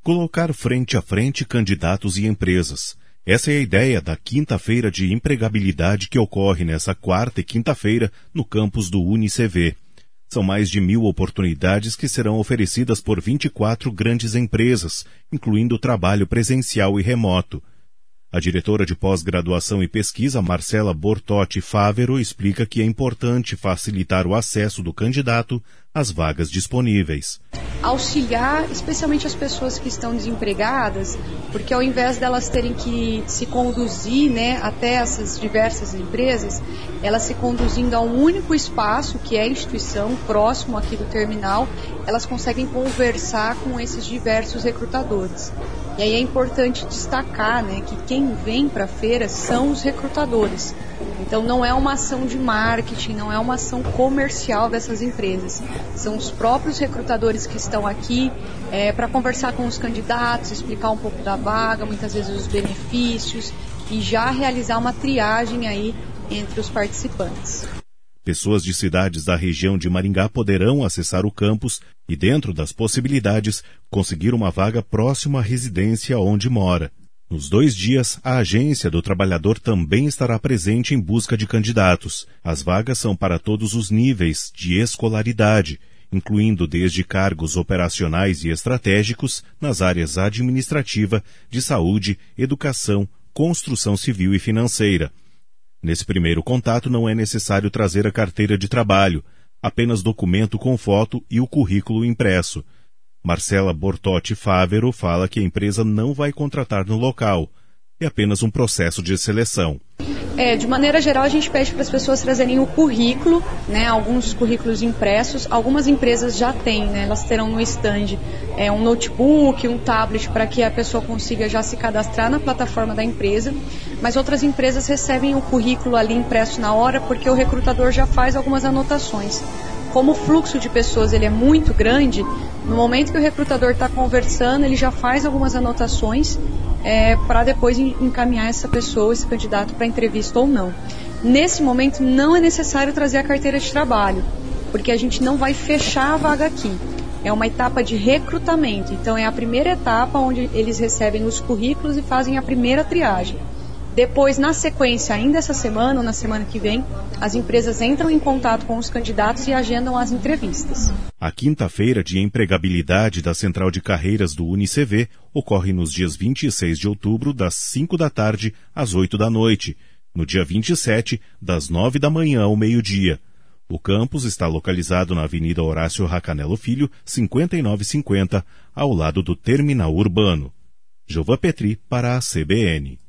Colocar frente a frente candidatos e empresas. Essa é a ideia da quinta-feira de empregabilidade que ocorre nessa quarta e quinta-feira no campus do UniCV. São mais de 1.000 oportunidades que serão oferecidas por 24 grandes empresas, incluindo trabalho presencial e remoto. A diretora de pós-graduação e pesquisa, Marcela Bortotti Fávero, explica que é importante facilitar o acesso do candidato às vagas disponíveis. Auxiliar especialmente as pessoas que estão desempregadas, porque ao invés delas terem que se conduzir, até essas diversas empresas, elas se conduzindo a um único espaço, que é a instituição, próximo aqui do terminal, elas conseguem conversar com esses diversos recrutadores. E aí é importante destacar, que quem vem para a feira são os recrutadores. Então não é uma ação de marketing, não é uma ação comercial dessas empresas. São os próprios recrutadores que estão aqui para conversar com os candidatos, explicar um pouco da vaga, muitas vezes os benefícios e já realizar uma triagem aí entre os participantes. Pessoas de cidades da região de Maringá poderão acessar o campus e, dentro das possibilidades, conseguir uma vaga próxima à residência onde mora. Nos 2 dias, a Agência do Trabalhador também estará presente em busca de candidatos. As vagas são para todos os níveis de escolaridade, incluindo desde cargos operacionais e estratégicos nas áreas administrativa, de saúde, educação, construção civil e financeira. Nesse primeiro contato não é necessário trazer a carteira de trabalho, apenas documento com foto e o currículo impresso. Marcela Bortotti Fávero fala que a empresa não vai contratar no local. É apenas um processo de seleção. De maneira geral, a gente pede para as pessoas trazerem o currículo, alguns currículos impressos. Algumas empresas já têm, elas terão no stand um notebook, um tablet, para que a pessoa consiga já se cadastrar na plataforma da empresa. Mas outras empresas recebem o currículo ali impresso na hora, porque o recrutador já faz algumas anotações. Como o fluxo de pessoas ele é muito grande, no momento que o recrutador está conversando, ele já faz algumas anotações para depois encaminhar essa pessoa, esse candidato, para entrevista ou não. Nesse momento não é necessário trazer a carteira de trabalho, porque a gente não vai fechar a vaga aqui. É uma etapa de recrutamento, então é a primeira etapa onde eles recebem os currículos e fazem a primeira triagem. Depois, na sequência, ainda essa semana ou na semana que vem, as empresas entram em contato com os candidatos e agendam as entrevistas. A quinta-feira de empregabilidade da Central de Carreiras do UniCV ocorre nos dias 26 de outubro, das 5 da tarde às 8 da noite. No dia 27, das 9 da manhã ao meio-dia. O campus está localizado na Avenida Horácio Racanello Filho, 5950, ao lado do terminal urbano. Jovan Petri para a CBN.